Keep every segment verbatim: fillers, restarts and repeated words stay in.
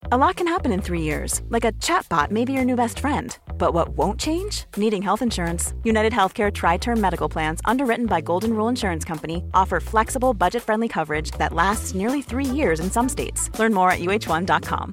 A lot can happen in three years, like a chatbot may be your new best friend. But what won't change? Needing health insurance. United Healthcare Tri-Term Medical Plans, underwritten by Golden Rule Insurance Company, offer flexible, budget-friendly coverage that lasts nearly three years in some states. Learn more at U H one dot com.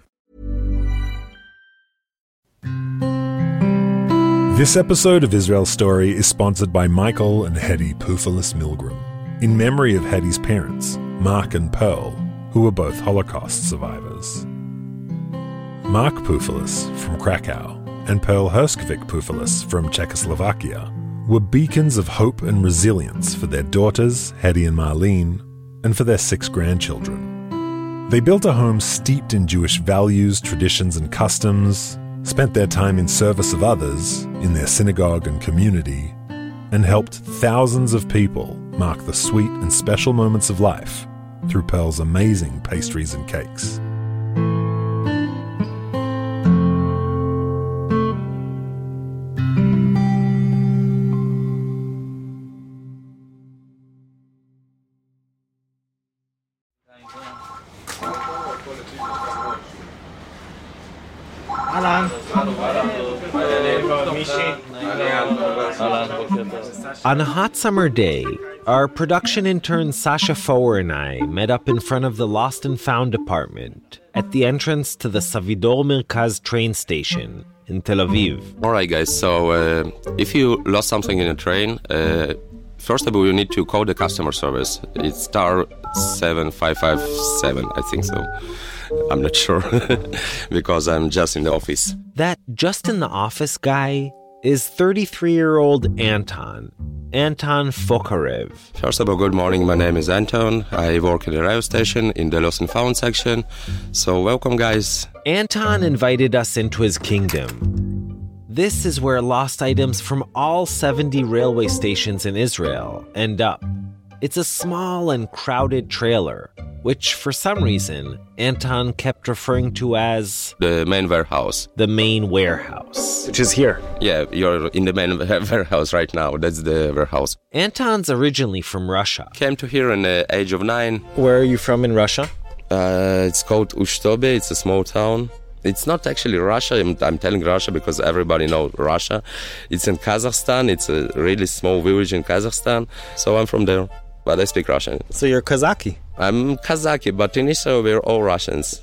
This episode of Israel Story is sponsored by Michael and Hedy Poufalis Milgram, in memory of Hedy's parents, Mark and Pearl, who were both Holocaust survivors. Mark Poufalis from Krakow and Pearl Herskovich Poufalis from Czechoslovakia were beacons of hope and resilience for their daughters, Hedy and Marlene, and for their six grandchildren. They built a home steeped in Jewish values, traditions, and customs, spent their time in service of others, in their synagogue and community, and helped thousands of people mark the sweet and special moments of life through Pearl's amazing pastries and cakes. On a hot summer day, our production intern Sasha Foer and I met up in front of the Lost and Found department at the entrance to the Savidor Merkaz train station in Tel Aviv. All right, guys, so uh, if you lost something in a train, uh, first of all, you need to call the customer service. It's star seven five five seven, I think so. I'm not sure, because I'm just in the office. That just in the office guy is thirty-three-year-old Anton, Anton Fokarev. First of all, good morning. My name is Anton. I work in the rail station in the Lost and Found section. So welcome, guys. Anton invited us into his kingdom. This is where lost items from all seventy railway stations in Israel end up. It's a small and crowded trailer, which for some reason Anton kept referring to as the main warehouse. The main warehouse. Which is here. Yeah, you're in the main warehouse right now. That's the warehouse. Anton's originally from Russia. Came to here in the age of nine. Where are you from in Russia? Uh, it's called Ushtobe. It's a small town. It's not actually Russia. I'm, I'm telling Russia because everybody knows Russia. It's in Kazakhstan. It's a really small village in Kazakhstan. So I'm from there. But I speak Russian. So you're Kazaki? I'm Kazaki, but in Israel we're all Russians.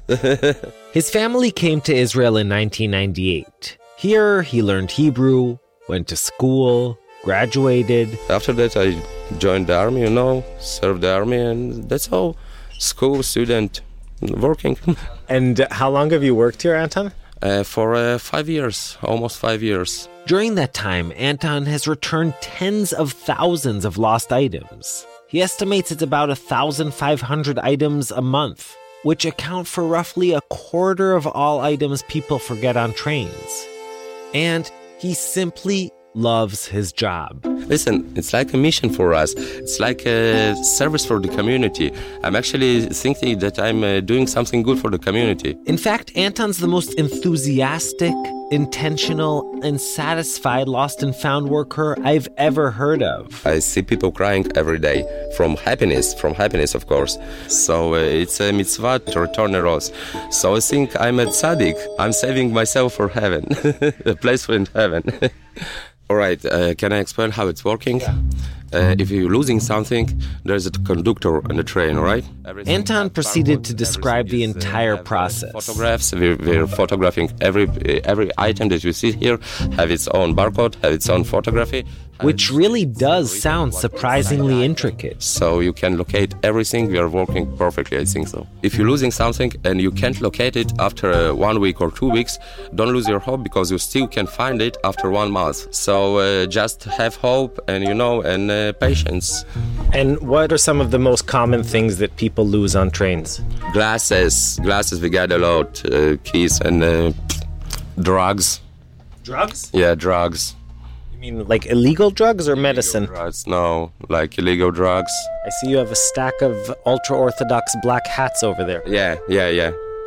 His family came to Israel in nineteen ninety-eight. Here he learned Hebrew, went to school, graduated. After that I joined the army, you know, served the army, and that's all. School, student, working. And how long have you worked here, Anton? Uh, for uh, five years, almost five years. During that time, Anton has returned tens of thousands of lost items. He estimates it's about one thousand five hundred items a month, which account for roughly a quarter of all items people forget on trains. And he simply loves his job. Listen, it's like a mission for us. It's like a service for the community. I'm actually thinking that I'm uh, doing something good for the community. In fact, Anton's the most enthusiastic, intentional, and satisfied lost and found worker I've ever heard of. I see people crying every day from happiness, from happiness, of course. So uh, it's a mitzvah to return a rose. So I think I'm a tzaddik. I'm saving myself for heaven, a place in heaven. All right, uh, can I explain how it's working? Yeah. Uh, if you're losing something, there's a conductor on the train, right? Everything Anton proceeded to describe the entire uh, process. Photographs, we're, we're photographing every every item that you see here, have its own barcode, have its own photography. Which really does sound surprisingly intricate. So you can locate everything. We are working perfectly, I think so. If you're losing something and you can't locate it after uh, one week or two weeks, don't lose your hope, because you still can find it after one month. So uh, just have hope and, you know, and uh, patience. And what are some of the most common things that people lose on trains? Glasses. Glasses we get a lot. Uh, keys and uh, drugs. Drugs? Yeah, drugs. You mean like illegal drugs or medicine? Illegal drugs, no, like illegal drugs. I see you have a stack of ultra-Orthodox black hats over there. Yeah, yeah, yeah.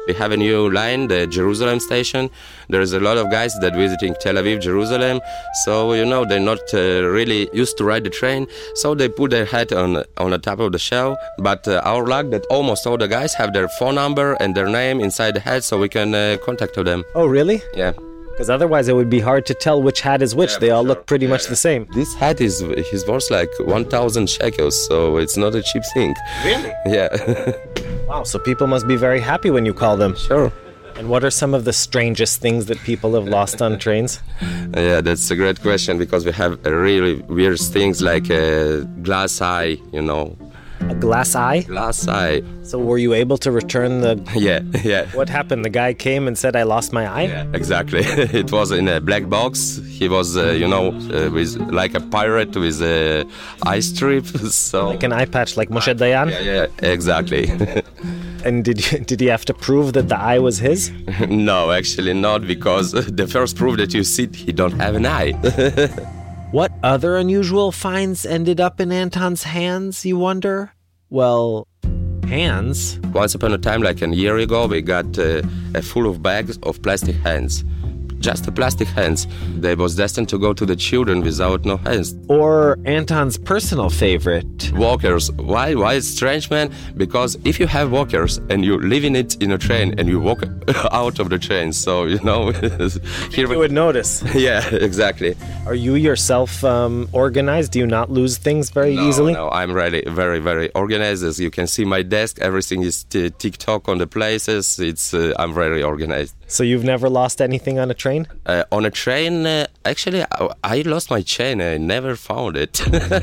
We have a new line, the Jerusalem station. There's a lot of guys that visiting Tel Aviv, Jerusalem. So, you know, they're not uh, really used to ride the train. So they put their hat on on the top of the shell. But uh, our luck that almost all the guys have their phone number and their name inside the hat so we can uh, contact them. Oh, really? Yeah. Because otherwise it would be hard to tell which hat is which. Yeah, they all sure. look pretty yeah, much yeah. the same. This hat is his worth like one thousand shekels, so it's not a cheap thing. Really? Yeah. Wow, so people must be very happy when you call them. Sure. And what are some of the strangest things that people have lost on trains? Yeah, that's a great question because we have uh, really weird things like a glass eye, you know. A glass eye? Glass eye. So were you able to return the... Yeah, yeah. What happened? The guy came and said, I lost my eye? Yeah, exactly. It was in a black box. He was, uh, you know, uh, with like a pirate with a eye strip. So Like an eye patch, like Moshe Dayan? Yeah, yeah, exactly. And did you, did he have to prove that the eye was his? No, actually not, because the first proof that you see, he don't have an eye. What other unusual finds ended up in Anton's hands, you wonder? Well, hands? Once upon a time, like a year ago, we got uh, a full of bags of plastic hands. Just the plastic hands. They was destined to go to the children without no hands. Or Anton's personal favorite, Walkers. Why? Why it's strange, man? Because if you have walkers and you live in it in a train and you walk out of the train, so, you know... here You would notice. Yeah, exactly. Are you yourself um, organized? Do you not lose things very No, easily? No, I'm really very, very organized. As you can see my desk, everything is t- tick-tock on the places. It's uh, I'm very organized. So you've never lost anything on a train? Uh, on a train, uh, actually, I, I lost my chain. I never found it.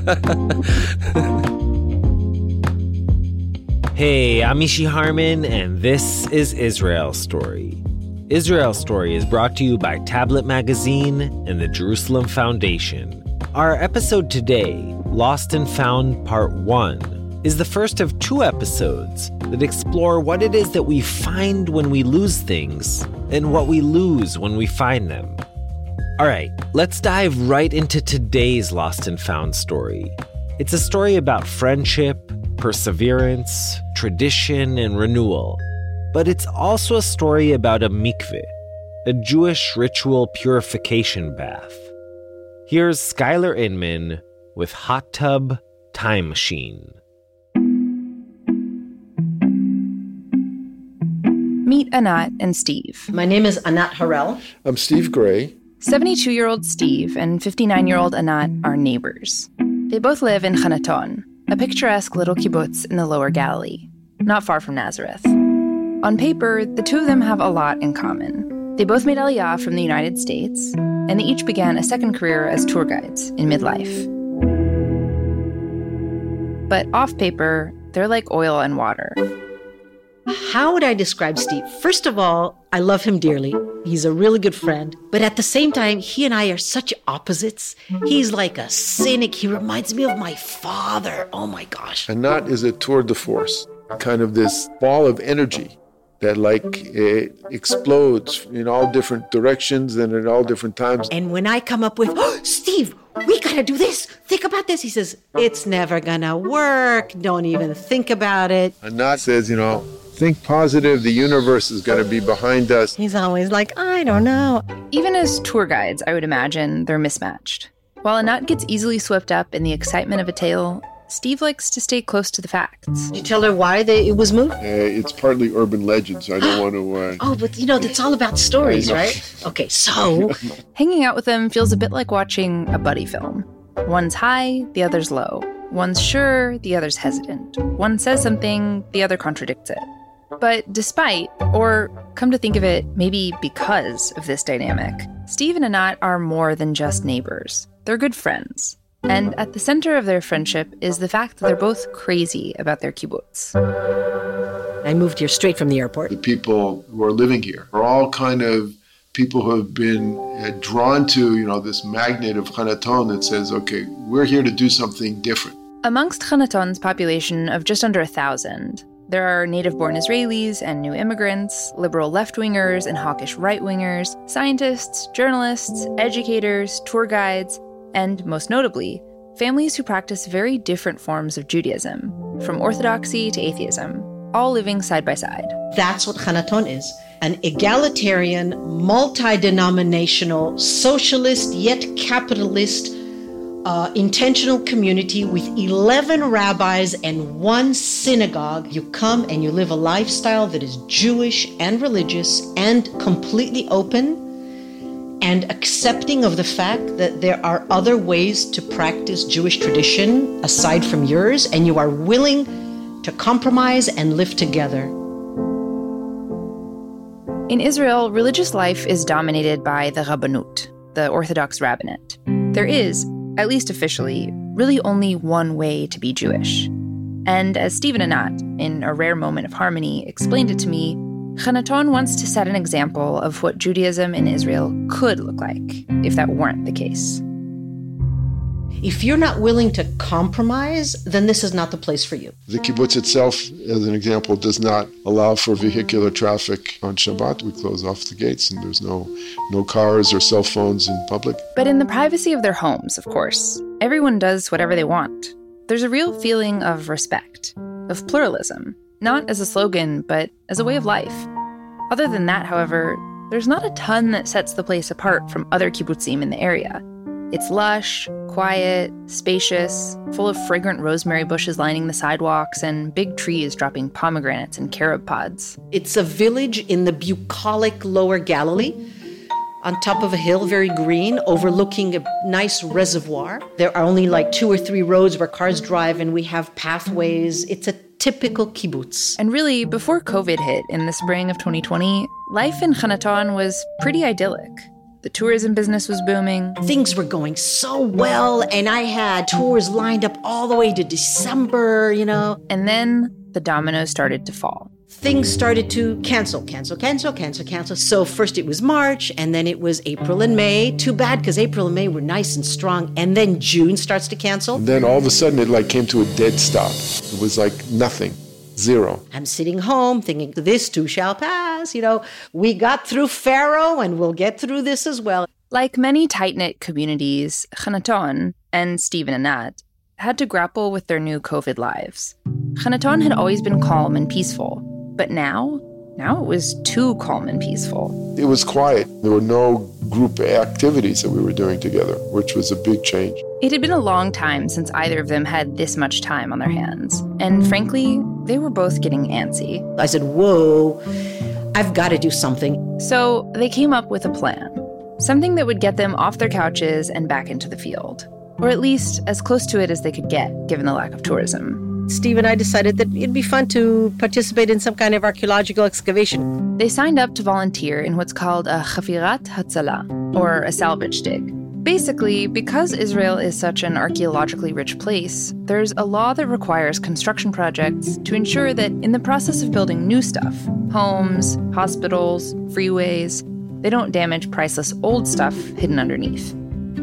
Hey, I'm Mishy Harman, and this is Israel Story. Israel Story is brought to you by Tablet Magazine and the Jerusalem Foundation. Our episode today, Lost and Found Part one, is the first of two episodes that explore what it is that we find when we lose things and what we lose when we find them. All right, let's dive right into today's Lost and Found story. It's a story about friendship, perseverance, tradition, and renewal. But it's also a story about a mikveh, a Jewish ritual purification bath. Here's Skylar Inman with Hot Tub Time Machine. Meet Anat and Steve. My name is Anat Harel. I'm Steve Gray. seventy-two-year-old Steve and fifty-nine-year-old Anat are neighbors. They both live in Hanaton, a picturesque little kibbutz in the Lower Galilee, not far from Nazareth. On paper, the two of them have a lot in common. They both made Aliyah from the United States, and they each began a second career as tour guides in midlife. But off paper, they're like oil and water. How would I describe Steve? First of all, I love him dearly. He's a really good friend. But at the same time, he and I are such opposites. He's like a cynic. He reminds me of my father. Oh my gosh. Anat is a tour de force, kind of this ball of energy that like it explodes in all different directions and at all different times. And when I come up with, oh, Steve, we gotta do this. Think about this. He says, it's never gonna work. Don't even think about it. Anat says, you know, think positive. The universe is going to be behind us. He's always like, I don't know. Even as tour guides, I would imagine they're mismatched. While Anat gets easily swept up in the excitement of a tale, Steve likes to stay close to the facts. Did you tell her why they, it was moved? Uh, it's partly urban legend, so I don't want to... Uh... Oh, but you know, it's all about stories, right? Okay, so... Hanging out with them feels a bit like watching a buddy film. One's high, the other's low. One's sure, the other's hesitant. One says something, the other contradicts it. But despite, or come to think of it, maybe because of this dynamic, Steve and Anat are more than just neighbors. They're good friends. And at the center of their friendship is the fact that they're both crazy about their kibbutz. I moved here straight from the airport. The people who are living here are all kind of people who have been uh, drawn to, you know, this magnet of Hanaton that says, okay, we're here to do something different. Amongst Hanaton's population of just under a thousand, there are native-born Israelis and new immigrants, liberal left-wingers and hawkish right-wingers, scientists, journalists, educators, tour guides, and, most notably, families who practice very different forms of Judaism, from Orthodoxy to atheism. all living side by side. That's what Hanaton is. An egalitarian, multi-denominational, socialist yet capitalist, uh, intentional community with eleven rabbis and one synagogue. You come and you live a lifestyle that is Jewish and religious and completely open and accepting of the fact that there are other ways to practice Jewish tradition aside from yours, and you are willing to compromise and live together. In Israel, religious life is dominated by the Rabbanut, the Orthodox rabbinate. There is, at least officially, really only one way to be Jewish. And as Stephen Anat, in A Rare Moment of Harmony, explained it to me, Hanaton wants to set an example of what Judaism in Israel could look like if that weren't the case. If you're not willing to compromise, then this is not the place for you. The kibbutz itself, as an example, does not allow for vehicular traffic on Shabbat. We close off the gates and there's no, no cars or cell phones in public. But in the privacy of their homes, of course, everyone does whatever they want. There's a real feeling of respect, of pluralism, not as a slogan, but as a way of life. Other than that, however, there's not a ton that sets the place apart from other kibbutzim in the area. It's lush, quiet, spacious, full of fragrant rosemary bushes lining the sidewalks and big trees dropping pomegranates and carob pods. It's a village in the bucolic Lower Galilee, on top of a hill, very green, overlooking a nice reservoir. There are only like two or three roads where cars drive, and we have pathways. It's a typical kibbutz. And really, before COVID hit in the spring of twenty twenty, life in Hanaton was pretty idyllic. The tourism business was booming. Things were going so well, and I had tours lined up all the way to December, you know. And then the dominoes started to fall. Things started to cancel, cancel, cancel, cancel, cancel. So first it was March, and then it was April and May. Too bad, because April and May were nice and strong. And then June starts to cancel. And then all of a sudden it like came to a dead stop. It was like nothing. Zero. I'm sitting home thinking, this too shall pass. You know, we got through Pharaoh and we'll get through this as well. Like many tight-knit communities, Hanaton and Stephen Anat had to grapple with their new COVID lives. Hanaton had always been calm and peaceful, but now, now it was too calm and peaceful. It was quiet. There were no group activities that we were doing together, which was a big change. It had been a long time since either of them had this much time on their hands. And frankly, they were both getting antsy. I said, whoa, I've got to do something. So they came up with a plan. Something that would get them off their couches and back into the field. Or at least as close to it as they could get, given the lack of tourism. Steve and I decided that it'd be fun to participate in some kind of archaeological excavation. They signed up to volunteer in what's called a chafirat hatzala, or a salvage dig. Basically, because Israel is such an archaeologically rich place, there's a law that requires construction projects to ensure that in the process of building new stuff, homes, hospitals, freeways, they don't damage priceless old stuff hidden underneath.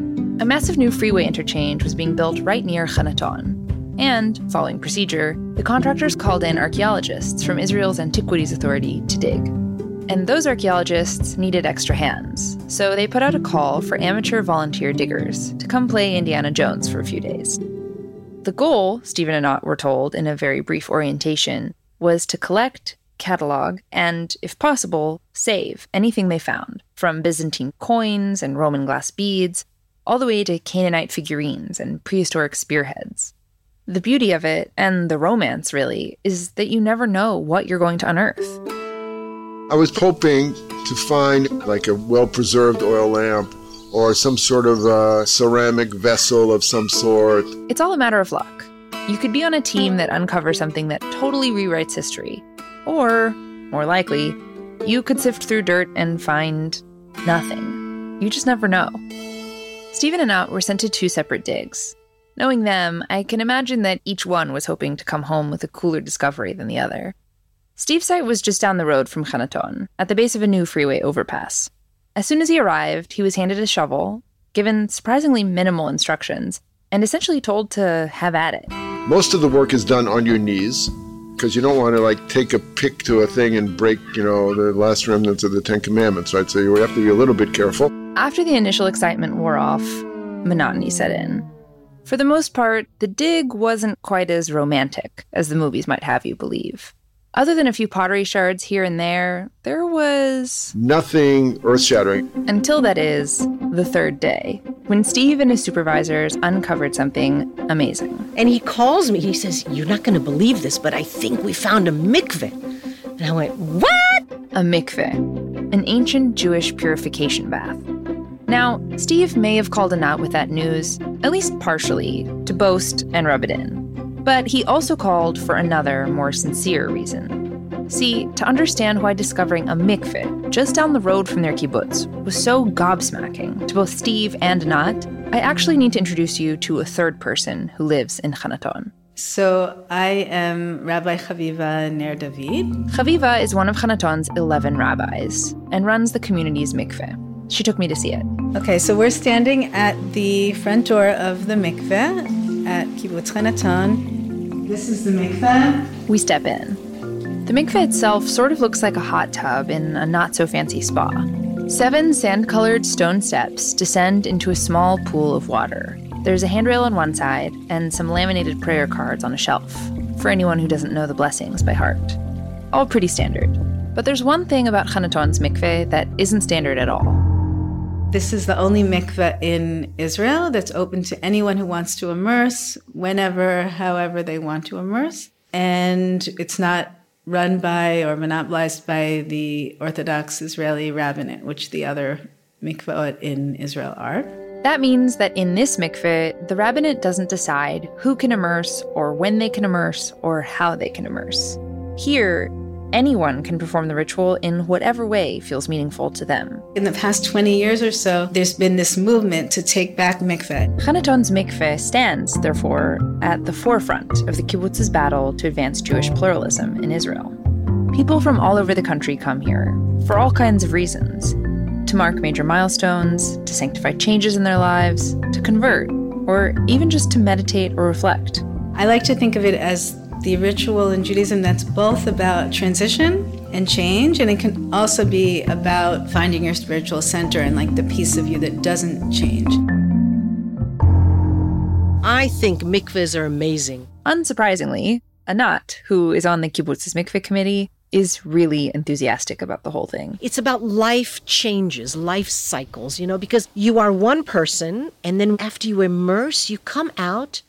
A massive new freeway interchange was being built right near Hanaton. And, following procedure, the contractors called in archaeologists from Israel's Antiquities Authority to dig. And those archaeologists needed extra hands, so they put out a call for amateur volunteer diggers to come play Indiana Jones for a few days. The goal, Stephen and Anat were told in a very brief orientation, was to collect, catalog, and, if possible, save anything they found, from Byzantine coins and Roman glass beads, all the way to Canaanite figurines and prehistoric spearheads. The beauty of it, and the romance really, is that you never know what you're going to unearth. I was hoping to find like a well-preserved oil lamp or some sort of uh, ceramic vessel of some sort. It's all a matter of luck. You could be on a team that uncovers something that totally rewrites history. Or, more likely, you could sift through dirt and find nothing. You just never know. Stephen and Anat were sent to two separate digs. Knowing them, I can imagine that each one was hoping to come home with a cooler discovery than the other. Steve's site was just down the road from Hanaton, at the base of a new freeway overpass. As soon as he arrived, he was handed a shovel, given surprisingly minimal instructions, and essentially told to have at it. Most of the work is done on your knees, because you don't want to like take a pick to a thing and break, you know, the last remnants of the Ten Commandments, right? So you have to be a little bit careful. After the initial excitement wore off, monotony set in. For the most part, the dig wasn't quite as romantic as the movies might have you believe. Other than a few pottery shards here and there, there was... nothing earth-shattering. Until, that is, the third day, when Steve and his supervisors uncovered something amazing. And he calls me. He says, "You're not going to believe this, but I think we found a mikveh." And I went, "What?" A mikveh, an ancient Jewish purification bath. Now, Steve may have called Anat with that news, at least partially, to boast and rub it in. But he also called for another, more sincere reason. See, to understand why discovering a mikveh just down the road from their kibbutz was so gobsmacking to both Steve and Anat, I actually need to introduce you to a third person who lives in Hanaton. So I am Rabbi Chaviva Ner David. Chaviva is one of Hanaton's eleven rabbis and runs the community's mikveh. She took me to see it. Okay, so we're standing at the front door of the mikveh at Kibbutz Hanaton. This is the mikveh. We step in. The mikveh itself sort of looks like a hot tub in a not-so-fancy spa. Seven sand-colored stone steps descend into a small pool of water. There's a handrail on one side and some laminated prayer cards on a shelf, for anyone who doesn't know the blessings by heart. All pretty standard. But there's one thing about Hanaton's mikveh that isn't standard at all. This is the only mikveh in Israel that's open to anyone who wants to immerse, whenever, however they want to immerse. And it's not run by or monopolized by the Orthodox Israeli rabbinate, which the other mikvahot in Israel are. That means that in this mikveh, the rabbinate doesn't decide who can immerse or when they can immerse or how they can immerse. Here, anyone can perform the ritual in whatever way feels meaningful to them. In the past twenty years or so, there's been this movement to take back mikveh. Hanaton's mikveh stands, therefore, at the forefront of the kibbutz's battle to advance Jewish pluralism in Israel. People from all over the country come here, for all kinds of reasons. To mark major milestones, to sanctify changes in their lives, to convert, or even just to meditate or reflect. I like to think of it as the ritual in Judaism that's both about transition and change, and it can also be about finding your spiritual center and like the piece of you that doesn't change. I think mikvehs are amazing. Unsurprisingly, Anat, who is on the kibbutz's mikveh committee, is really enthusiastic about the whole thing. It's about life changes, life cycles, you know, because you are one person, and then after you immerse, you come out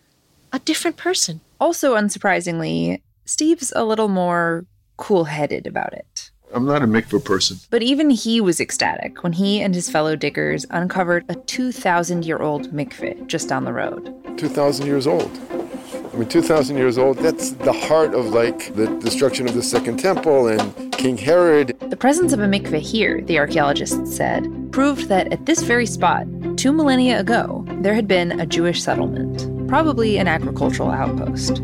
a different person. Also, unsurprisingly, Steve's a little more cool-headed about it. I'm not a mikveh person. But even he was ecstatic when he and his fellow diggers uncovered a two thousand year old mikveh just down the road. two thousand years old. I mean, two thousand years old, that's the heart of, like, the destruction of the Second Temple and King Herod. The presence of a mikveh here, the archaeologists said, proved that at this very spot, two millennia ago, there had been a Jewish settlement, probably an agricultural outpost.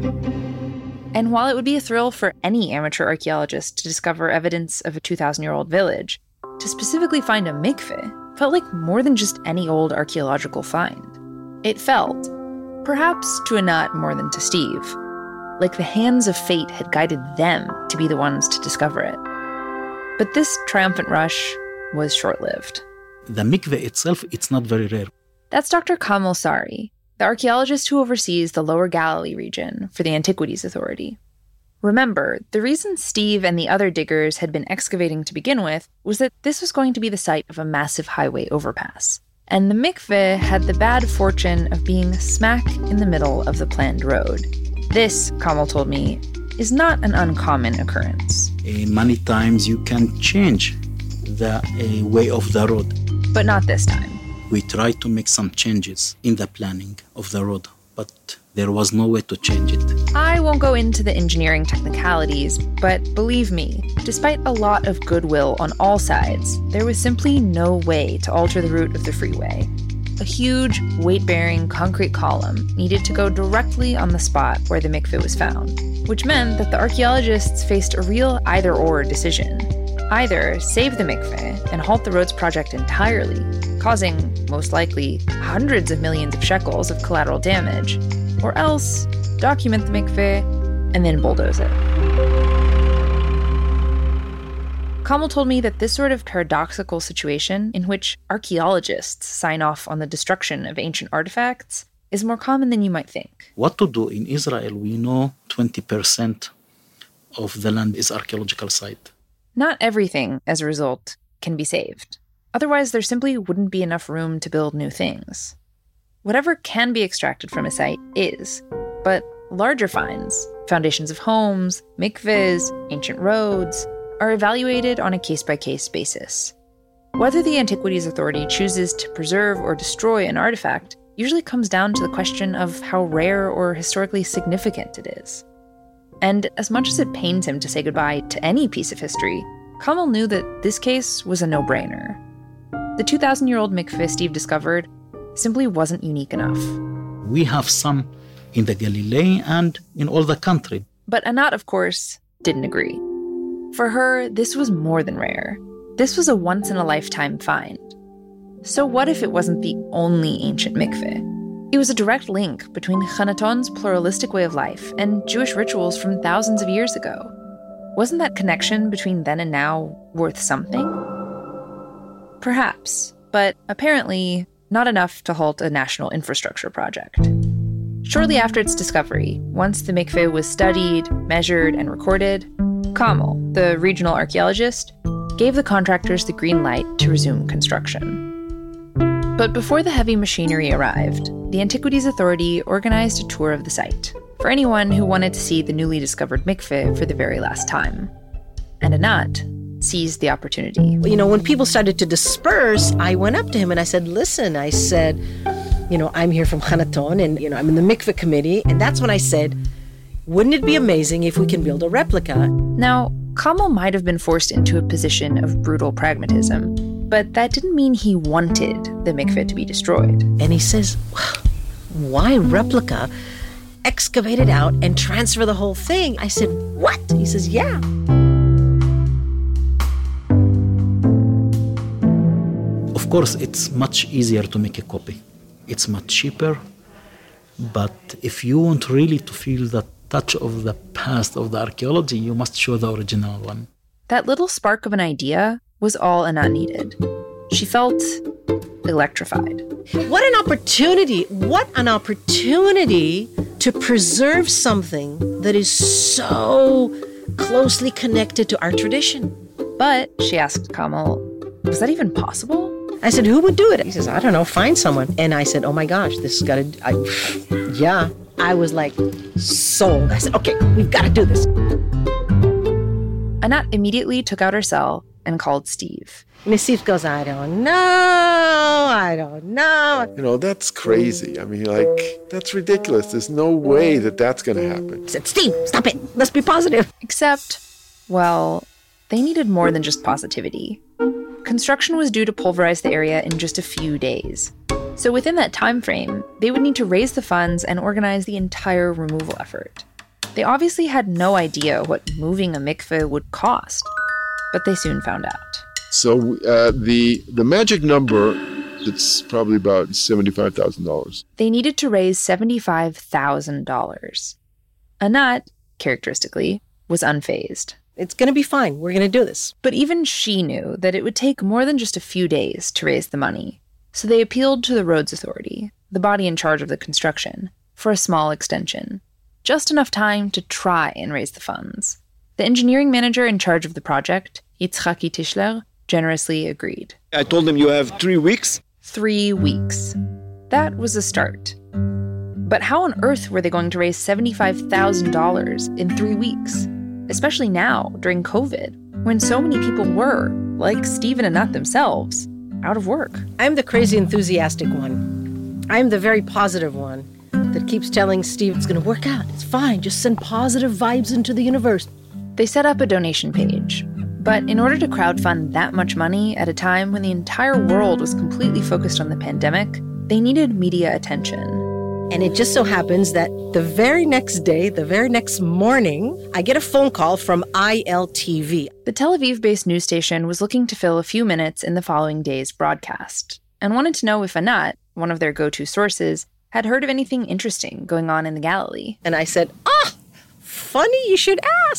And while it would be a thrill for any amateur archaeologist to discover evidence of a two thousand year old village, to specifically find a mikveh felt like more than just any old archaeological find. It felt, perhaps to Anat more than to Steve, like the hands of fate had guided them to be the ones to discover it. But this triumphant rush was short-lived. The mikveh itself, it's not very rare. That's Doctor Kamal Sari, the archaeologist who oversees the Lower Galilee region for the Antiquities Authority. Remember, the reason Steve and the other diggers had been excavating to begin with was that this was going to be the site of a massive highway overpass. And the mikveh had the bad fortune of being smack in the middle of the planned road. This, Kamal told me, is not an uncommon occurrence. Uh, many times you can change the uh, way of the road. But not this time. We tried to make some changes in the planning of the road, but there was no way to change it. I won't go into the engineering technicalities, but believe me, despite a lot of goodwill on all sides, there was simply no way to alter the route of the freeway. A huge, weight-bearing concrete column needed to go directly on the spot where the mikveh was found, which meant that the archaeologists faced a real either-or decision. Either save the mikveh and halt the roads project entirely, causing, most likely, hundreds of millions of shekels of collateral damage, or else document the mikveh and then bulldoze it. Kamal told me that this sort of paradoxical situation in which archaeologists sign off on the destruction of ancient artifacts is more common than you might think. What to do in Israel, we know twenty percent of the land is archaeological site. Not everything, as a result, can be saved. Otherwise, there simply wouldn't be enough room to build new things. Whatever can be extracted from a site is, but larger finds, foundations of homes, mikvehs, ancient roads, are evaluated on a case-by-case basis. Whether the Antiquities Authority chooses to preserve or destroy an artifact usually comes down to the question of how rare or historically significant it is. And as much as it pains him to say goodbye to any piece of history, Kamal knew that this case was a no-brainer. The two thousand year old mikveh Steve discovered simply wasn't unique enough. We have some in the Galilee and in all the country. But Anat, of course, didn't agree. For her, this was more than rare. This was a once-in-a-lifetime find. So what if it wasn't the only ancient mikveh? It was a direct link between Hanaton's pluralistic way of life and Jewish rituals from thousands of years ago. Wasn't that connection between then and now worth something? Perhaps, but apparently not enough to halt a national infrastructure project. Shortly after its discovery, once the mikveh was studied, measured, and recorded, Kamal, the regional archaeologist, gave the contractors the green light to resume construction. But before the heavy machinery arrived, the Antiquities Authority organized a tour of the site for anyone who wanted to see the newly discovered mikveh for the very last time. And Anat seized the opportunity. You know, when people started to disperse, I went up to him and I said, listen, I said, you know, I'm here from Hanaton and, you know, I'm in the mikveh committee. And that's when I said, wouldn't it be amazing if we can build a replica? Now, Kamal might have been forced into a position of brutal pragmatism, but that didn't mean he wanted the mikveh to be destroyed. And he says, why replica? Excavate it out and transfer the whole thing. I said, what? He says, yeah. Of course, it's much easier to make a copy. It's much cheaper. But if you want really to feel the touch of the past of the archaeology, you must show the original one. That little spark of an idea was all Anat needed. She felt electrified. What an opportunity! What an opportunity to preserve something that is so closely connected to our tradition. But, she asked Kamal, was that even possible? I said, who would do it? He says, I don't know, find someone. And I said, oh my gosh, this has got to, I, yeah. I was like, sold. I said, okay, we've got to do this. Anat immediately took out her cell and called Steve. And Steve goes, I don't know, I don't know. You know, that's crazy. I mean, like, that's ridiculous. There's no way that that's going to happen. I said, Steve, stop it. Let's be positive. Except, well, they needed more than just positivity. Construction was due to pulverize the area in just a few days. So within that time frame, they would need to raise the funds and organize the entire removal effort. They obviously had no idea what moving a mikveh would cost, but they soon found out. So uh, the the magic number, it's probably about seventy-five thousand dollars. They needed to raise seventy-five thousand dollars. Anat, characteristically, was unfazed. It's going to be fine. We're going to do this. But even she knew that it would take more than just a few days to raise the money. So they appealed to the Roads Authority, the body in charge of the construction, for a small extension. Just enough time to try and raise the funds. The engineering manager in charge of the project, Yitzhaki Tischler, generously agreed. I told them you have three weeks. Three weeks. That was a start. But how on earth were they going to raise seventy-five thousand dollars in three weeks? Especially now, during COVID, when so many people were, like Steve and Anat themselves, out of work. I'm the crazy enthusiastic one. I'm the very positive one that keeps telling Steve it's going to work out. It's fine. Just send positive vibes into the universe. They set up a donation page. But in order to crowdfund that much money at a time when the entire world was completely focused on the pandemic, they needed media attention. And it just so happens that the very next day, the very next morning, I get a phone call from I L T V. The Tel Aviv-based news station was looking to fill a few minutes in the following day's broadcast and wanted to know if Anat, one of their go-to sources, had heard of anything interesting going on in the Galilee. And I said, ah, funny you should ask.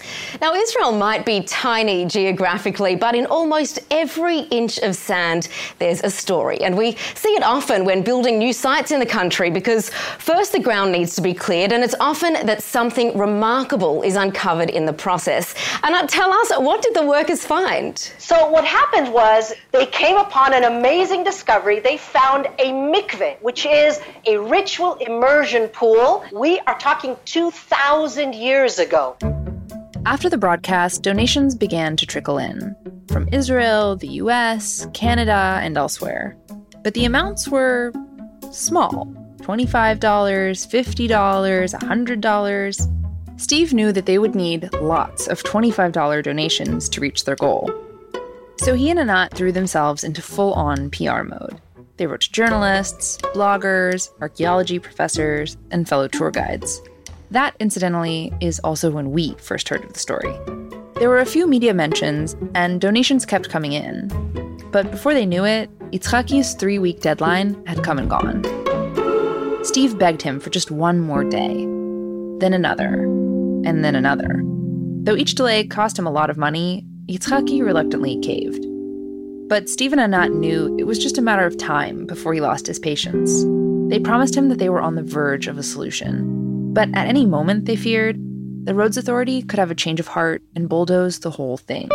Now, Israel might be tiny geographically, but in almost every inch of sand, there's a story. And we see it often when building new sites in the country because first the ground needs to be cleared, and it's often that something remarkable is uncovered in the process. And uh, tell us, what did the workers find? So what happened was they came upon an amazing discovery. They found a mikveh, which is a ritual immersion pool. We are talking two thousand years ago. After the broadcast, donations began to trickle in from Israel, the U S, Canada, and elsewhere. But the amounts were small. twenty-five dollars, fifty dollars, one hundred dollars. Steve knew that they would need lots of twenty-five dollars donations to reach their goal. So he and Anat threw themselves into full-on P R mode. They wrote to journalists, bloggers, archaeology professors, and fellow tour guides. That, incidentally, is also when we first heard of the story. There were a few media mentions, and donations kept coming in. But before they knew it, Yitzhaki's three-week deadline had come and gone. Steve begged him for just one more day, then another, and then another. Though each delay cost him a lot of money, Yitzhaki reluctantly caved. But Steve and Anat knew it was just a matter of time before he lost his patience. They promised him that they were on the verge of a solution. But at any moment, they feared, the Roads Authority could have a change of heart and bulldoze the whole thing.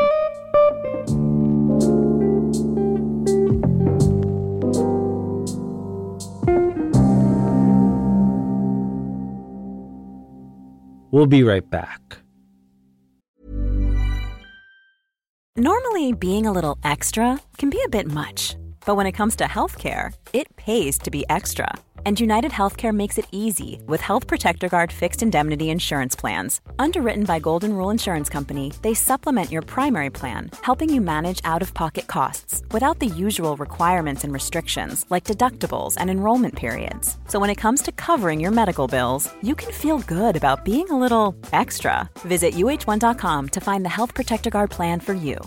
We'll be right back. Normally, being a little extra can be a bit much. But when it comes to healthcare, it pays to be extra. And United Healthcare makes it easy with Health Protector Guard fixed indemnity insurance plans. Underwritten by Golden Rule Insurance Company, they supplement your primary plan, helping you manage out-of-pocket costs without the usual requirements and restrictions like deductibles and enrollment periods. So when it comes to covering your medical bills, you can feel good about being a little extra. Visit U H one dot com to find the Health Protector Guard plan for you.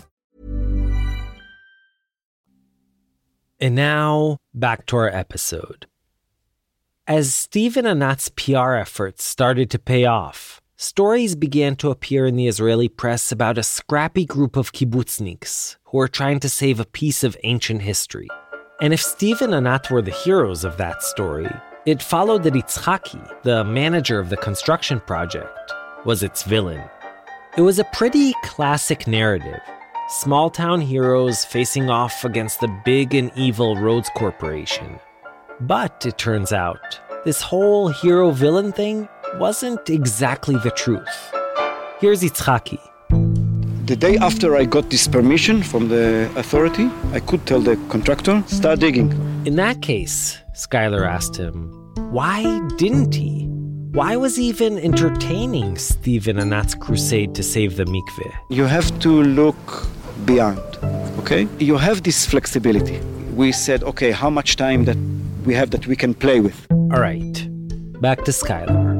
And now, back to our episode. As Steve and Anat's P R efforts started to pay off, stories began to appear in the Israeli press about a scrappy group of kibbutzniks who were trying to save a piece of ancient history. And if Steve and Anat were the heroes of that story, it followed that Yitzhaki, the manager of the construction project, was its villain. It was a pretty classic narrative. Small-town heroes facing off against the big and evil Rhodes Corporation. But it turns out, this whole hero-villain thing wasn't exactly the truth. Here's Yitzhaki. The day after I got this permission from the authority, I could tell the contractor, start digging. In that case, Skylar asked him, why didn't he? Why was he even entertaining Steve and Anat's crusade to save the mikveh? You have to look beyond, okay? You have this flexibility. We said, okay, how much time that we have that we can play with? All right, back to Skylar.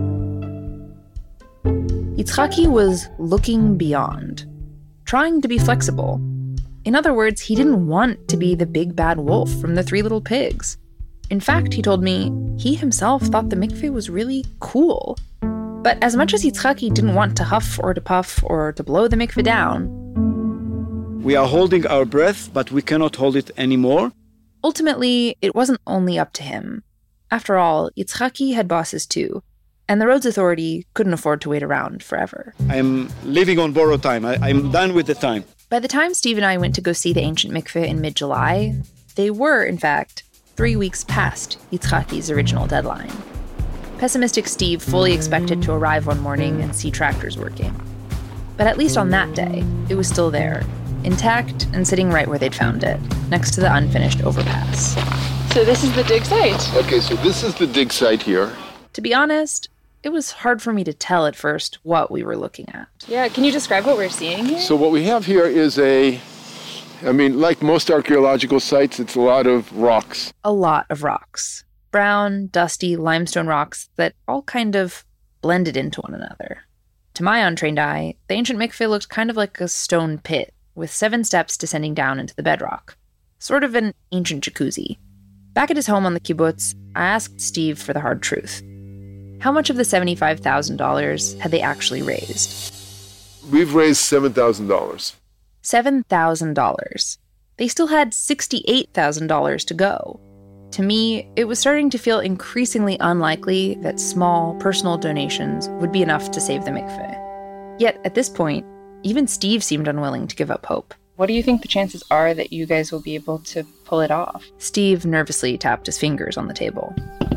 Yitzhaki was looking beyond, trying to be flexible. In other words, he didn't want to be the big bad wolf from the Three Little Pigs. In fact, he told me he himself thought the mikveh was really cool. But as much as Yitzhaki didn't want to huff or to puff or to blow the mikveh down, we are holding our breath, but we cannot hold it anymore. Ultimately, it wasn't only up to him. After all, Yitzhaki had bosses too, and the Roads Authority couldn't afford to wait around forever. I'm living on borrowed time. I, I'm done with the time. By the time Steve and I went to go see the ancient mikveh in mid-July, they were, in fact, three weeks past Yitzhaki's original deadline. Pessimistic Steve fully expected to arrive one morning and see tractors working. But at least on that day, it was still there, intact and sitting right where they'd found it, next to the unfinished overpass. So this is the dig site? Okay, so this is the dig site here. To be honest, it was hard for me to tell at first what we were looking at. Yeah, can you describe what we're seeing here? So what we have here is a, I mean, like most archaeological sites, it's a lot of rocks. A lot of rocks. Brown, dusty limestone rocks that all kind of blended into one another. To my untrained eye, the ancient mikveh looked kind of like a stone pit, with seven steps descending down into the bedrock. Sort of an ancient jacuzzi. Back at his home on the kibbutz, I asked Steve for the hard truth. How much of the seventy-five thousand dollars had they actually raised? We've raised seven thousand dollars. seven thousand dollars. They still had sixty-eight thousand dollars to go. To me, it was starting to feel increasingly unlikely that small, personal donations would be enough to save the mikveh. Yet, at this point, even Steve seemed unwilling to give up hope. What do you think the chances are that you guys will be able to pull it off? Steve nervously tapped his fingers on the table.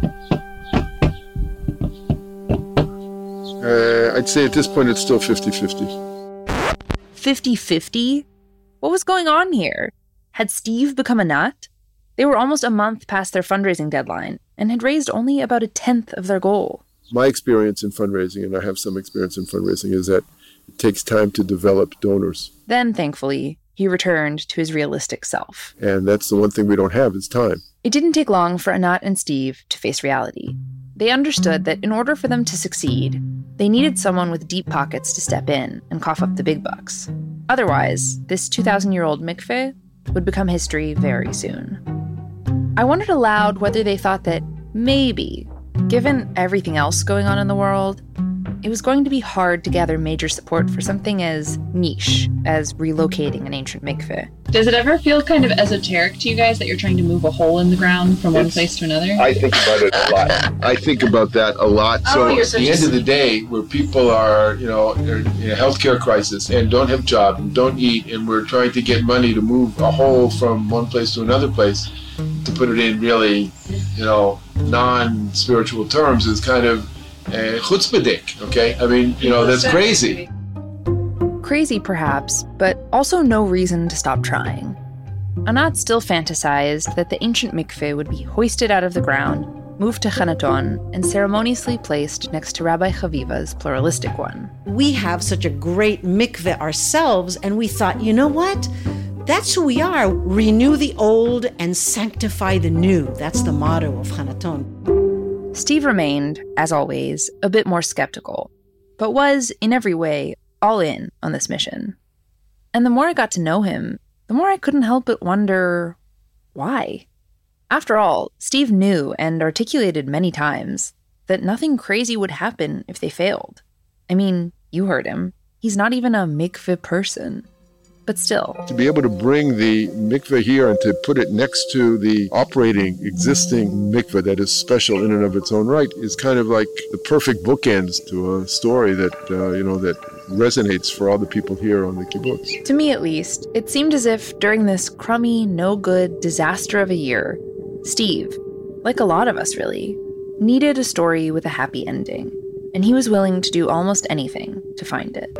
Uh, I'd say at this point it's still fifty-fifty. fifty-fifty? What was going on here? Had Steve become a nut? They were almost a month past their fundraising deadline and had raised only about a tenth of their goal. My experience in fundraising, and I have some experience in fundraising, is that it takes time to develop donors. Then, thankfully, he returned to his realistic self. And that's the one thing we don't have is time. It didn't take long for Anat and Steve to face reality. They understood that in order for them to succeed, they needed someone with deep pockets to step in and cough up the big bucks. Otherwise, this two thousand year old mikveh would become history very soon. I wondered aloud whether they thought that maybe, given everything else going on in the world, it was going to be hard to gather major support for something as niche as relocating an ancient mikveh. Does it ever feel kind of esoteric to you guys that you're trying to move a hole in the ground from one It's- place to another? I think about it a lot. I think about that a lot. Oh, So you're at such the a end of the sweet- day, where people are, you know, are in a healthcare crisis and don't have a job and don't eat, and we're trying to get money to move a hole from one place to another place, to put it in really, you know, non-spiritual terms, is kind of uh, chutzpahdik, okay? I mean, you know, that's crazy. Crazy, perhaps, but also no reason to stop trying. Anat still fantasized that the ancient mikveh would be hoisted out of the ground, moved to Hanaton, and ceremoniously placed next to Rabbi Chaviva's pluralistic one. We have such a great mikveh ourselves, and we thought, you know what? That's who we are. Renew the old and sanctify the new. That's the motto of Hanaton. Steve remained, as always, a bit more skeptical, but was, in every way, all in on this mission. And the more I got to know him, the more I couldn't help but wonder why. After all, Steve knew and articulated many times that nothing crazy would happen if they failed. I mean, you heard him. He's not even a mikveh person. But still. To be able to bring the mikveh here and to put it next to the operating existing mikveh that is special in and of its own right is kind of like the perfect bookends to a story that, uh, you know, that resonates for all the people here on the kibbutz. To me, at least, it seemed as if during this crummy, no-good disaster of a year, Steve, like a lot of us really, needed a story with a happy ending, and he was willing to do almost anything to find it.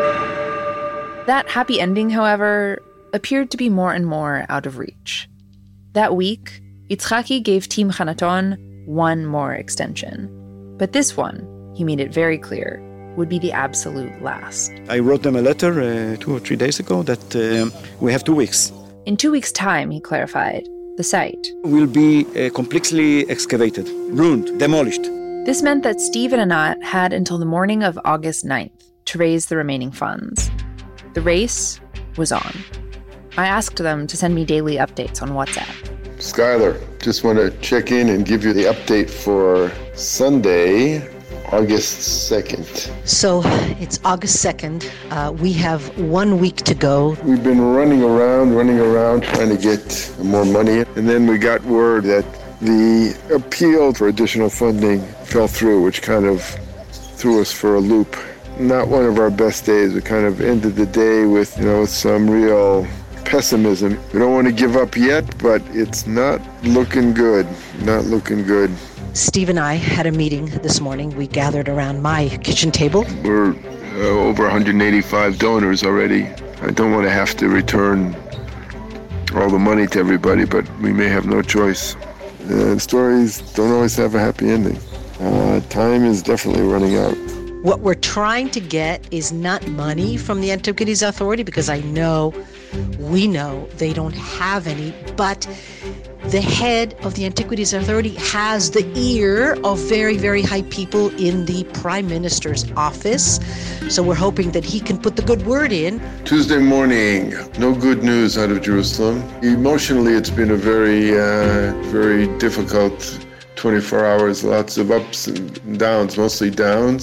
That happy ending, however, appeared to be more and more out of reach. That week, Yitzhaki gave Team Hanaton one more extension. But this one, he made it very clear, would be the absolute last. I wrote them a letter uh, two or three days ago that uh, we have two weeks. In two weeks' time, he clarified, the site Will be uh, completely excavated, ruined, demolished. This meant that Steve and Anat had until the morning of August ninth to raise the remaining funds. The race was on. I asked them to send me daily updates on WhatsApp. Skylar, just want to check in and give you the update for Sunday, August second. So it's August second. Uh, we have one week to go. We've been running around, running around, trying to get more money. And then we got word that the appeal for additional funding fell through, which kind of threw us for a loop. Not one of our best days. We kind of ended the day with, you know, some real pessimism. We don't want to give up yet, but it's not looking good. Not looking good. Steve and I had a meeting this morning. We gathered around my kitchen table. We're uh, over one hundred eighty-five donors already. I don't want to have to return all the money to everybody, but we may have no choice. Uh, stories don't always have a happy ending. Uh, time is definitely running out. What we're trying to get is not money from the Antiquities Authority, because I know, we know they don't have any, but the head of the Antiquities Authority has the ear of very, very high people in the Prime Minister's office. So we're hoping that he can put the good word in. Tuesday morning, no good news out of Jerusalem. Emotionally, it's been a very, uh, very difficult twenty-four hours, lots of ups and downs, mostly downs.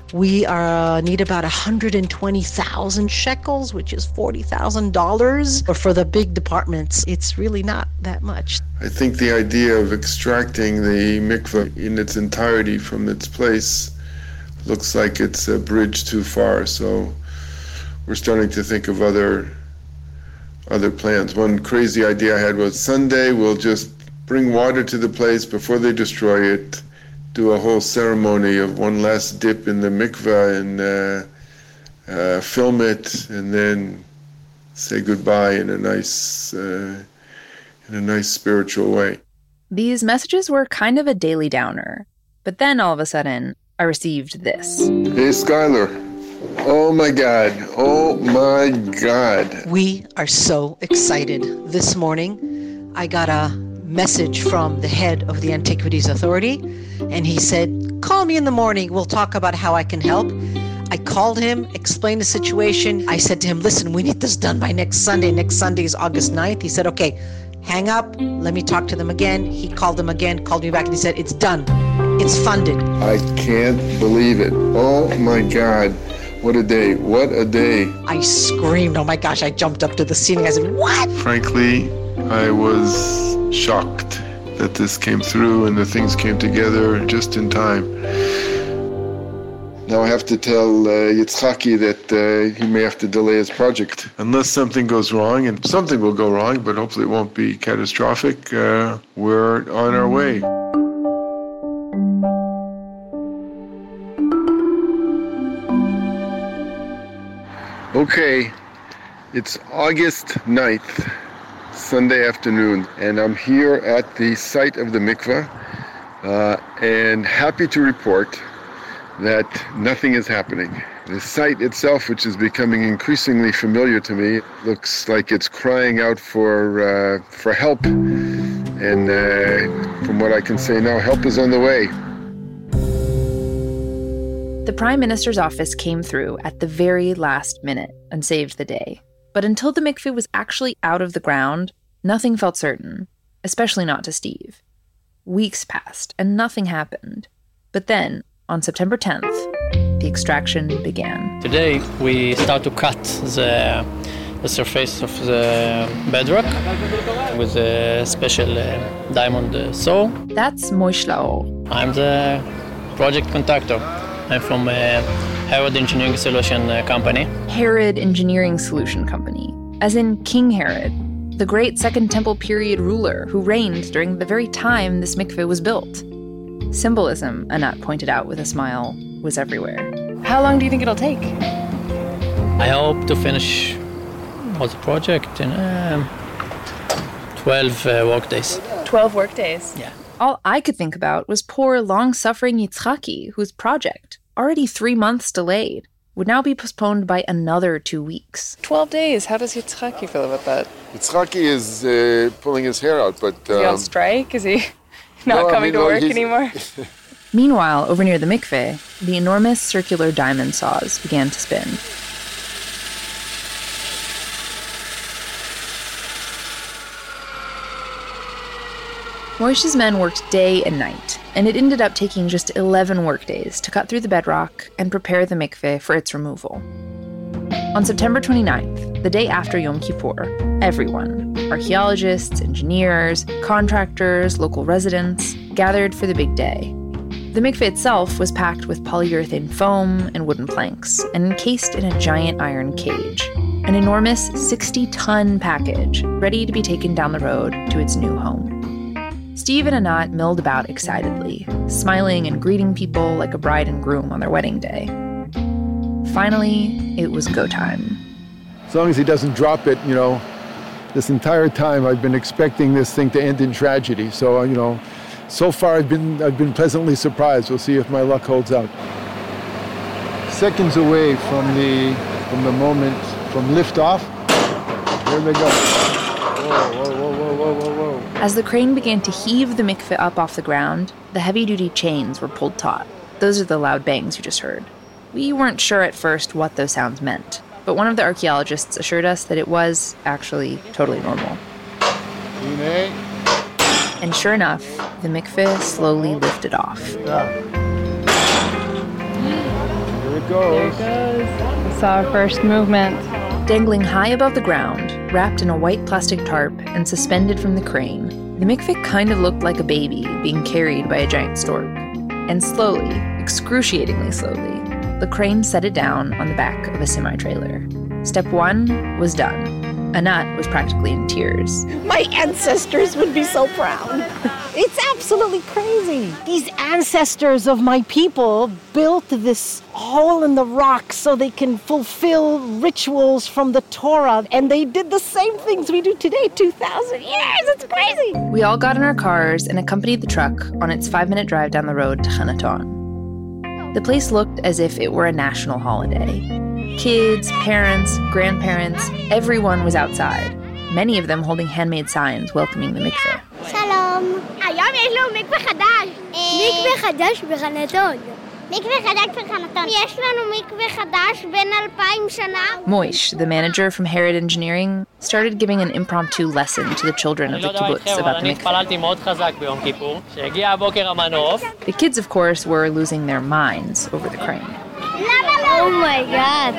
We uh, need about one hundred twenty thousand shekels, which is forty thousand dollars. Or for the big departments, it's really not that much. I think the idea of extracting the mikveh in its entirety from its place looks like it's a bridge too far. So we're starting to think of other other plans. One crazy idea I had was Sunday we'll just bring water to the place before they destroy it, do a whole ceremony of one last dip in the mikveh and uh, uh, film it, and then say goodbye in a nice, uh, in a nice spiritual way. These messages were kind of a daily downer, but then all of a sudden, I received this. Hey, Skylar. Oh my God. Oh my God. We are so excited. This morning, I got a message from the head of the Antiquities Authority, and he said, call me in the morning, we'll talk about how I can help. I called him, explained the situation. I said to him, listen, we need this done by next Sunday. Next Sunday is August ninth. He said, okay, hang up, let me talk to them again. He called them again, called me back, and he said, it's done. It's funded. I can't believe it. Oh my God. What a day. What a day. I screamed, oh my gosh, I jumped up to the ceiling. I said, what? Frankly, I was shocked that this came through and the things came together just in time. Now I have to tell uh, Yitzhaki that uh, he may have to delay his project. Unless something goes wrong, and something will go wrong, but hopefully it won't be catastrophic, uh, we're on our way. Okay, it's August ninth. Sunday afternoon, and I'm here at the site of the mikveh, uh, and happy to report that nothing is happening. The site itself, which is becoming increasingly familiar to me, looks like it's crying out for uh, for help, and uh, from what I can say now, help is on the way. The Prime Minister's office came through at the very last minute and saved the day. But until the mikveh was actually out of the ground, nothing felt certain, especially not to Steve. Weeks passed, and nothing happened. But then, on September tenth, the extraction began. Today, we start to cut the, the surface of the bedrock with a special uh, diamond uh, saw. That's Moish Laor. I'm the project contractor. I'm from uh, Herod Engineering Solution uh, Company. Herod Engineering Solution Company, as in King Herod, the great Second Temple period ruler who reigned during the very time this mikveh was built. Symbolism, Anat pointed out with a smile, was everywhere. How long do you think it'll take? I hope to finish all the project in uh, twelve uh, work days. twelve work days? Yeah. All I could think about was poor, long-suffering Yitzhaki, whose project, already three months delayed, would now be postponed by another two weeks. twelve days. How does Yitzhaki feel about that? Yitzhaki is uh, pulling his hair out, but... Um, is he on strike? Is he not no, coming I mean, to no, work he's... anymore? Meanwhile, over near the mikveh, the enormous circular diamond saws began to spin. Moish's men worked day and night, and it ended up taking just eleven workdays to cut through the bedrock and prepare the mikveh for its removal. On September twenty-ninth, the day after Yom Kippur, everyone, archaeologists, engineers, contractors, local residents, gathered for the big day. The mikveh itself was packed with polyurethane foam and wooden planks and encased in a giant iron cage, an enormous sixty-ton package ready to be taken down the road to its new home. Steve and Anat milled about excitedly, smiling and greeting people like a bride and groom on their wedding day. Finally, it was go time. As long as he doesn't drop it, you know, this entire time I've been expecting this thing to end in tragedy. So, you know, so far I've been I've been pleasantly surprised. We'll see if my luck holds out. Seconds away from the from the moment from liftoff. Here they go. Whoa, whoa, whoa, whoa, whoa, whoa, whoa. As the crane began to heave the mikveh up off the ground, the heavy-duty chains were pulled taut. Those are the loud bangs you just heard. We weren't sure at first what those sounds meant, but one of the archaeologists assured us that it was actually totally normal. And sure enough, the mikveh slowly lifted off. Yeah. goes. There it goes. We saw our first movement. Dangling high above the ground, wrapped in a white plastic tarp and suspended from the crane, the mikveh kind of looked like a baby being carried by a giant stork. And slowly, excruciatingly slowly, the crane set it down on the back of a semi-trailer. Step one was done. Anat was practically in tears. My ancestors would be so proud. It's absolutely crazy. These ancestors of my people built this hole in the rock so they can fulfill rituals from the Torah, and they did the same things we do today, two thousand years. It's crazy. We all got in our cars and accompanied the truck on its five-minute drive down the road to Hanaton. The place looked as if it were a national holiday. Kids, parents, grandparents, everyone was outside, many of them holding handmade signs welcoming the mikveh. שלום. היום יש לנו מקווה חדש. מקווה חדש בחנתון. מקווה חדש בחנתון. יש לנו מקווה חדש בין אלפיים שנה. Moish, the manager from Herod Engineering, started giving an impromptu lesson to the children of the kibbutz about the mikveh. The kids, of course, were losing their minds over the crane. Oh my God.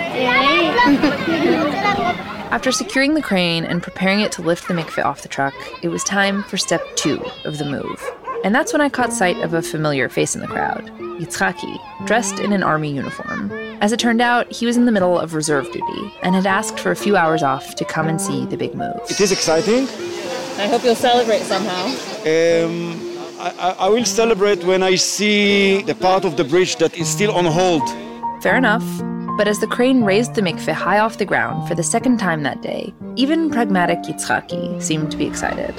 After securing the crane and preparing it to lift the mikveh off the truck, it was time for step two of the move. And that's when I caught sight of a familiar face in the crowd, Yitzhaki, dressed in an army uniform. As it turned out, he was in the middle of reserve duty and had asked for a few hours off to come and see the big move. It is exciting. I hope you'll celebrate somehow. Um, I, I will celebrate when I see the part of the bridge that is still on hold. Fair enough. But as the crane raised the mikveh high off the ground for the second time that day, even pragmatic Yitzhaki seemed to be excited.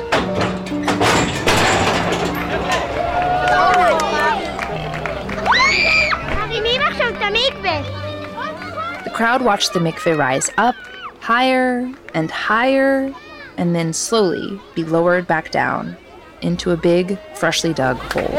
The crowd watched the mikveh rise up, higher and higher, and then slowly be lowered back down into a big, freshly dug hole.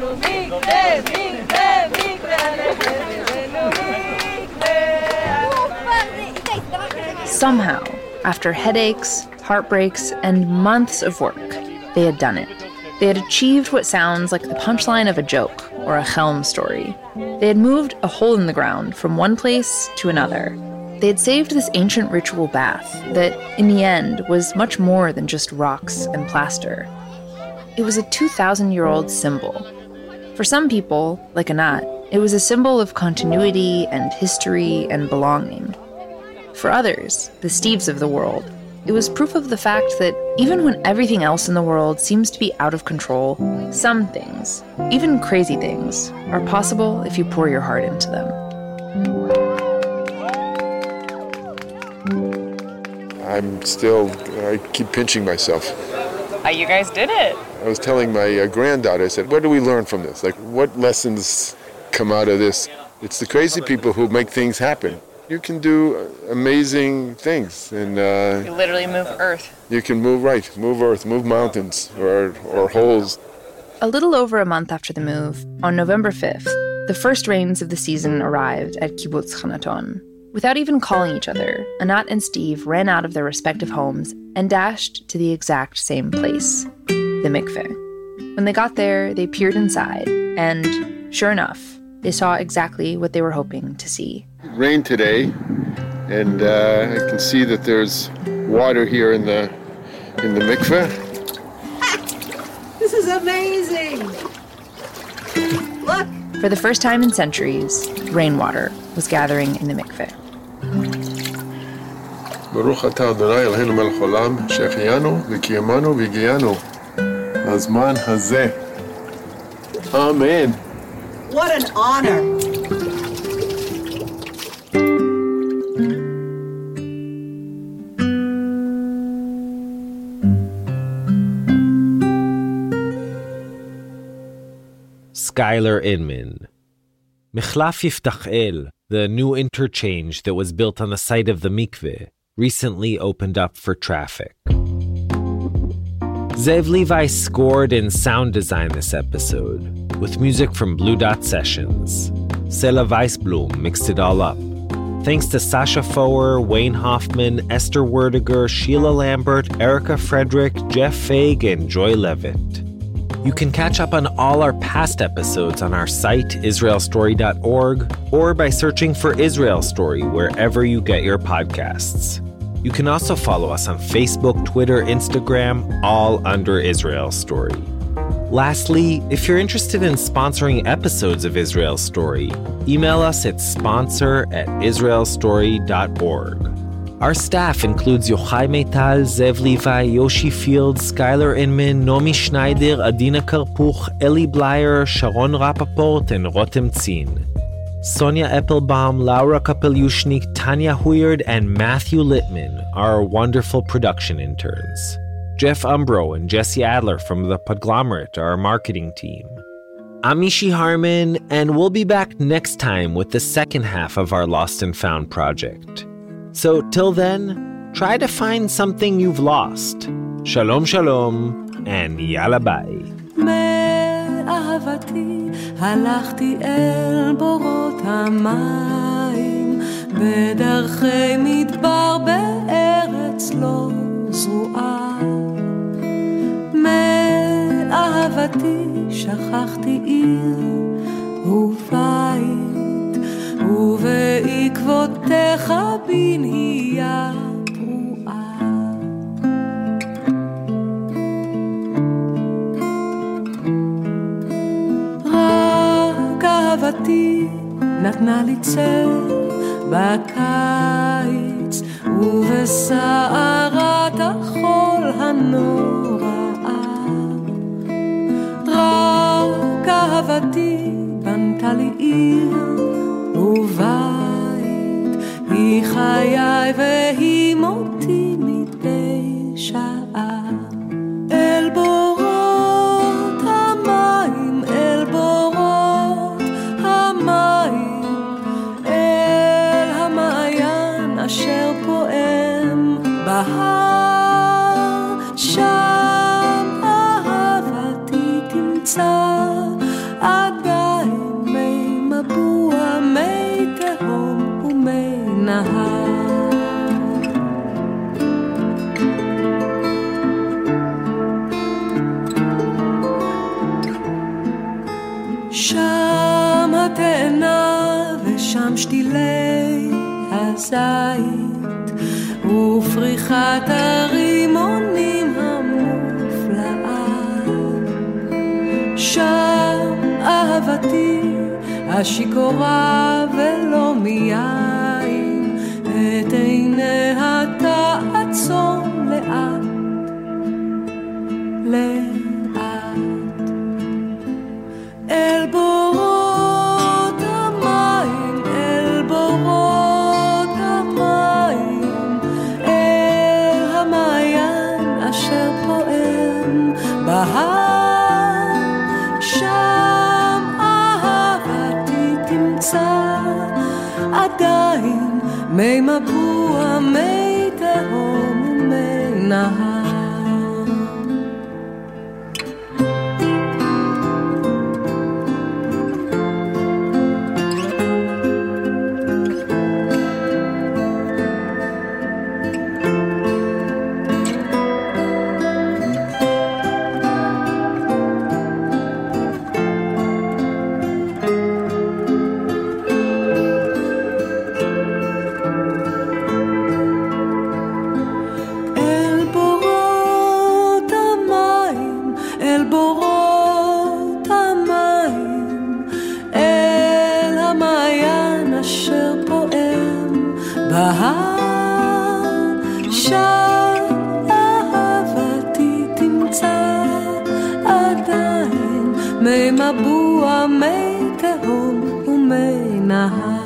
Somehow, after headaches, heartbreaks, and months of work, they had done it. They had achieved what sounds like the punchline of a joke or a Chelm story. They had moved a hole in the ground from one place to another. They had saved this ancient ritual bath that, in the end, was much more than just rocks and plaster. It was a two thousand year old symbol. For some people, like Anat, it was a symbol of continuity and history and belonging. For others, the Steves of the world, it was proof of the fact that even when everything else in the world seems to be out of control, some things, even crazy things, are possible if you pour your heart into them. I'm still, I keep pinching myself. Uh, you guys did it. I was telling my uh, granddaughter, I said, what do we learn from this? Like, what lessons come out of this? It's the crazy people who make things happen. You can do amazing things, and uh, you literally move Earth. You can move right, move Earth, move mountains, or or holes. A little over a month after the move, on November fifth, the first rains of the season arrived at Kibbutz Hanaton. Without even calling each other, Anat and Steve ran out of their respective homes and dashed to the exact same place, the mikveh. When they got there, they peered inside, and sure enough, they saw exactly what they were hoping to see. It rained today, and uh, I can see that there's water here in the in the mikveh. This is amazing! Look! For the first time in centuries, rainwater was gathering in the mikveh. Baruch atah Adonai Eloheinu melech haolam, שהחיינו וקיימנו והגיענו לזמן הזה. Amen. What an honor! Skylar Inman. Michlaf Yiftach El, the new interchange that was built on the site of the mikveh, recently opened up for traffic. Zev Levi scored and sound designed this episode, with music from Blue Dot Sessions. Sela Weisblum mixed it all up. Thanks to Sasha Foer, Wayne Hoffman, Esther Werdiger, Sheila Lambert, Erica Frederick, Jeff Faig, and Joy Levitt. You can catch up on all our past episodes on our site, israel story dot org, or by searching for Israel Story wherever you get your podcasts. You can also follow us on Facebook, Twitter, Instagram, all under Israel Story. Lastly, if you're interested in sponsoring episodes of Israel Story, email us at sponsor at israel story dot org. Our staff includes Yochai Meital, Zev Levi, Yoshi Fields, Skylar Inman, Nomi Schneider, Adina Karpuch, Eli Blyer, Sharon Rappaport, and Rotem Tzin. Sonia Eppelbaum, Laura Kapelyushnik, Tanya Huyard, and Matthew Littman are our wonderful production interns. Jeff Umbro and Jesse Adler from The Podglomerate are our marketing team. I'm Mishi Harman, and we'll be back next time with the second half of our Lost and Found project. So till then, try to find something you've lost. Shalom shalom, and yalla bye. מאהבתי הלכתי אל בורות המים בדרכי מדבר בארץ לא זרועה. מאהבתי שכחתי עיר ובית ובעקבותיך בנהייה פרועה. רק אהבתי נתנה לי צל בקיץ ובסערת החול הנוראה. רק אהבתי בנתה לי עיר ובית, היא חיי והיא מותי מדי שעה. אל בורות המים, אל בורות המים, אל המעיין אשר פועם בהר, שם אהבתי תמצא עדיין מי מבוע, מי תהום ומי נהר. שם התאנה ושם שתילי הזית ופריחת הרימונים המופלאה. שם אהבתי השיכורה ולא מיין את עיניה תעצום לאט לאט. אל בורות המים, אל בורות המים, אל המעיין אשר פועם בהר, שם אהבתי תמצא עדיין מי מבוע, מי תהום ומי נהר. מי מבוע, מי תהום ומי נהר.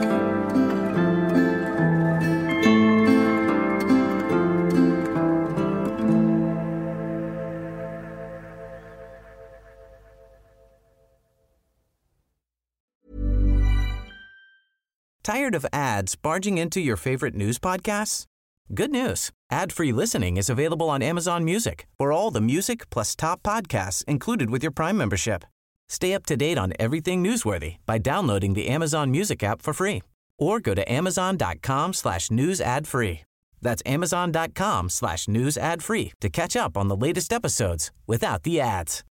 Tired of ads barging into your favorite news podcasts? Good news. Ad-free listening is available on Amazon Music for all the music plus top podcasts included with your Prime membership. Stay up to date on everything newsworthy by downloading the Amazon Music app for free or go to amazon.com slash news ad free. That's amazon.com slash news ad free to catch up on the latest episodes without the ads.